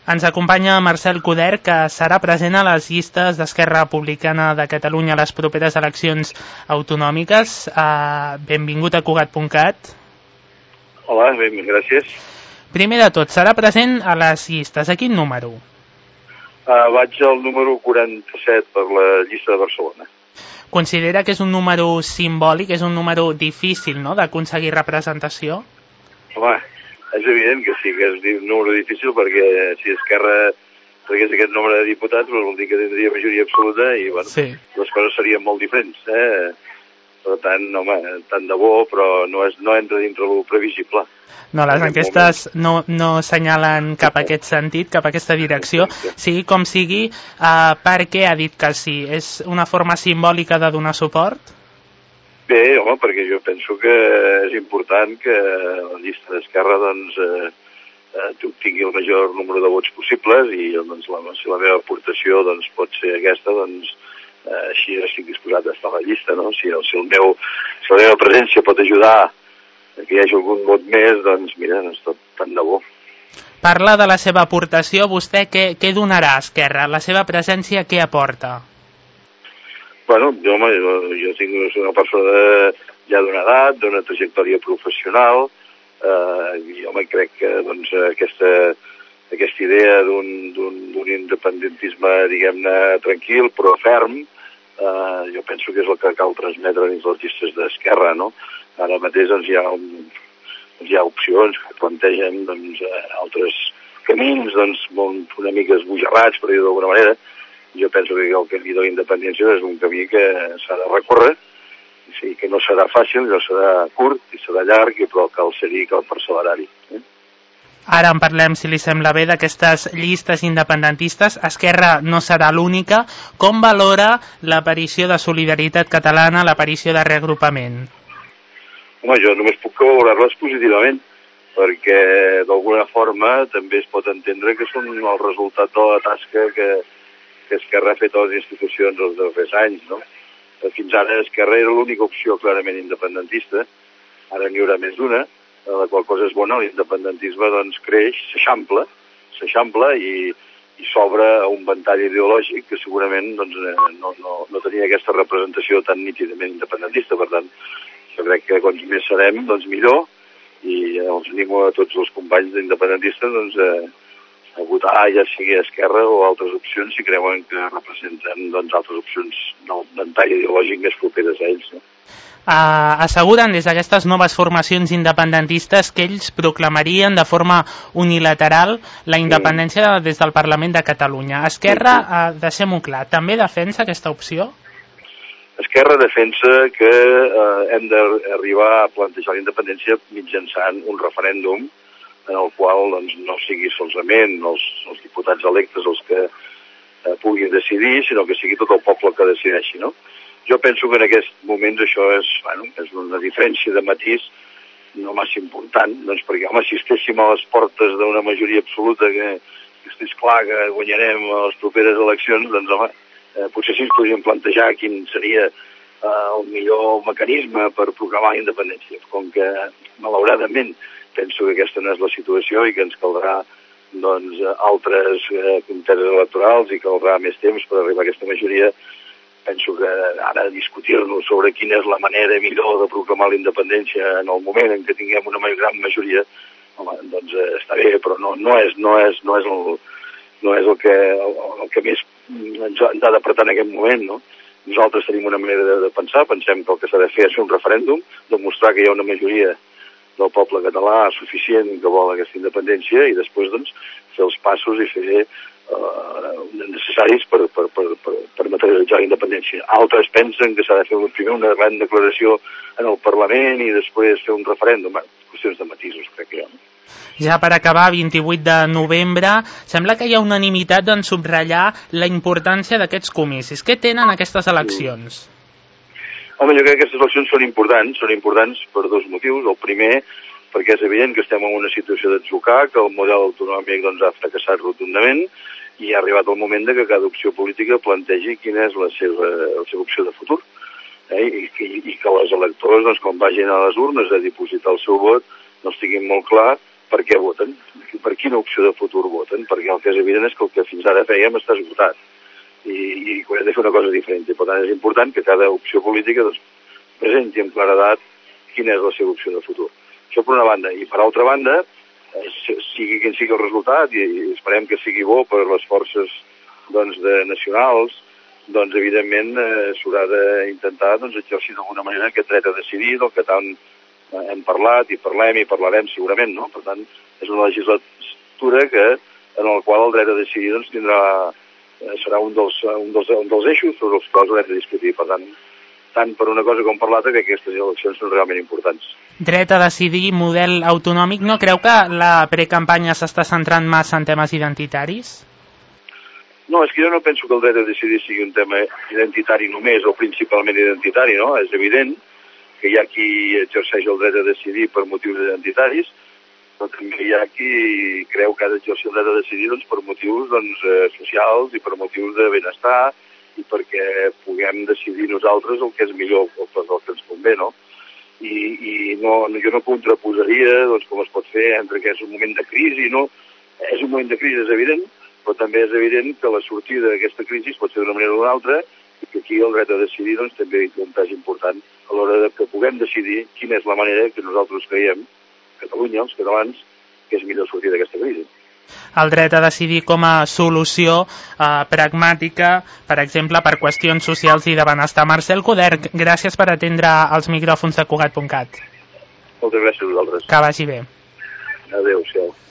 Ens acompanya Marcel Coder, que serà present a les llistes d'Esquerra Republicana de Catalunya a les properes eleccions autonòmiques. Benvingut a Cugat.cat. Hola, gràcies. Primer de tot, serà present a les llistes. A quin número? Vaig al número 47 per la llista de Barcelona. Considera que és un número simbòlic, és un número difícil, no?, d'aconseguir representació? Home, és evident que sí, que és un número difícil perquè si Esquerra tragués aquest nombre de diputats vol dir que tindria majoria absoluta i bueno, sí, les coses serien molt diferents. Per tant, home, tant de bo, però no entra dintre lo previsible. No, les enquestes no assenyalen cap a aquest sentit, cap a aquesta direcció. Sigui com sigui, per què ha dit que sí? És una forma simbòlica de donar suport? Bé, home, perquè jo penso que és important que la llista d'Esquerra obtingui el major número de vots possibles i doncs, si la meva aportació pot ser aquesta, doncs així estic disposat a estar a la llista, no? Si la meva presència pot ajudar que hi hagi algun vot més, doncs mira, no és tot tant de bo. Parla de la seva aportació, vostè què donarà a Esquerra? La seva presència què aporta? Bueno, jo soc una persona ja d'una edat, d'una trajectòria professional, i home, crec que doncs, aquesta idea d'un independentisme, diguem-ne, tranquil, però ferm, jo penso que és el que cal transmetre dins les llistes d'Esquerra, no? Ara mateix doncs, hi ha opcions que plantegen doncs, altres camins doncs, una mica esbojarrats, per dir-ho d'alguna manera. Jo penso que el camí de la independència és un camí que s'ha de recórrer, sí, que no serà fàcil, no serà curt i serà llarg, però cal ser-hi, cal perseverar-hi. Ara en parlem, si li sembla bé, d'aquestes llistes independentistes. Esquerra no serà l'única. Com valora l'aparició de Solidaritat Catalana, l'aparició de Reagrupament? Home, jo només puc valorar-les positivament, perquè d'alguna forma també es pot entendre que són el resultat de la tasca que Esquerra ha fet a les institucions els darrers anys, no? Fins ara Esquerra era l'única opció clarament independentista, ara n'hi haurà més d'una, la qual cosa és bona, l'independentisme doncs creix, s'eixampla i s'obre a un ventall ideològic que segurament doncs, no tenia aquesta representació tan nítidament independentista. Per tant, jo crec que quants més serem, doncs millor, i els animo a tots els companys independentistes doncs, a votar, ja sigui Esquerra o altres opcions, si creuen que representen doncs, altres opcions del ventall ideològic més properes a ells. No? Asseguren des d'aquestes noves formacions independentistes que ells proclamarien de forma unilateral la independència des del Parlament de Catalunya. Esquerra, deixem-ho clar, també defensa aquesta opció? Esquerra defensa que hem d'arribar a plantejar la independència mitjançant un referèndum en el qual doncs, no sigui solament els diputats electes els que puguin decidir, sinó que sigui tot el poble que decideixi, no? Jo penso que en aquests moments això és una diferència de matís no massa important, doncs perquè, home, si estéssim a les portes d'una majoria absoluta que estigués clar que guanyarem a les properes eleccions, doncs, home, potser sí ens podríem plantejar quin seria el millor mecanisme per proclamar la independència, com que, malauradament, penso que aquesta no és la situació i que ens caldrà doncs, altres contests electorals i caldrà més temps per arribar a aquesta majoria. Penso que ara discutir-nos sobre quina és la manera millor de proclamar la independència en el moment en què tinguem una gran majoria, home, doncs està bé, però no és el que més ens ha d'apretar en aquest moment, no? Nosaltres tenim una manera de pensar, pensem que el que s'ha de fer és fer un referèndum, demostrar que hi ha una majoria del poble català suficient que vol aquesta independència i després doncs, fer els passos i fer necessaris per materialitzar la independència. Altres pensen que s'ha de fer primer una gran declaració en el Parlament i després fer un referèndum. Qüestions de matisos, crec que hi ha. Ja per acabar, 28 de novembre, sembla que hi ha unanimitat en subratllar la importància d'aquests comicis. Què tenen aquestes eleccions? Home, jo crec que aquestes eleccions són importants per dos motius. El primer, perquè és evident que estem en una situació d'atzucar, que el model autonòmic doncs, ha fracassat rotundament i ha arribat el moment de que cada opció política plantegi quina és la seva opció de futur. I que els electors, doncs, quan vagin a les urnes a dipositar el seu vot, doncs tinguin molt clar per què voten, per quina opció de futur voten, perquè el que és evident és que el que fins ara fèiem està esgotat i hem de fer una cosa diferent. Per tant, és important que cada opció política doncs, presenti amb claredat quina és la seva opció de futur. Això per una banda. I per altra banda, sigui quin sigui el resultat, i esperem que sigui bo per les forces doncs, nacionals, doncs evidentment s'haurà d'intentar exercir d'alguna manera aquest dret a decidir del que tant hem parlat i parlem i parlarem segurament, no? Per tant, és una legislatura en la qual el dret a decidir doncs, serà un dels eixos sobre els quals haurem de discutir. Per tant per una cosa com per l'altra, que aquestes eleccions són realment importants. Dret a decidir, model autonòmic, no creu que la precampanya s'està centrant massa en temes identitaris? No, és que jo no penso que el dret a decidir sigui un tema identitari només o principalment identitari, no? És evident que hi ha qui exerceix el dret a decidir per motius identitaris, però també hi ha qui creu que ha d'exercir el dret a decidir doncs, per motius socials i per motius de benestar i perquè puguem decidir nosaltres el que és millor, el que ens convé, no? I jo no contraposaria com es pot fer entre que és un moment de crisi, no? És un moment de crisi, és evident, però també és evident que la sortida d'aquesta crisi pot ser d'una manera o d'una altra i que aquí el dret a decidir també és un pas important a l'hora que puguem decidir quina és la manera que nosaltres creiem, Catalunya, els catalans, que és millor sortir d'aquesta crisi. El dret a decidir com a solució pragmàtica, per exemple, per qüestions socials i de benestar. Marcel Coderch, gràcies per atendre els micròfons de Cugat.cat. Moltes gràcies a vosaltres. Que vagi bé. Adéu-siau.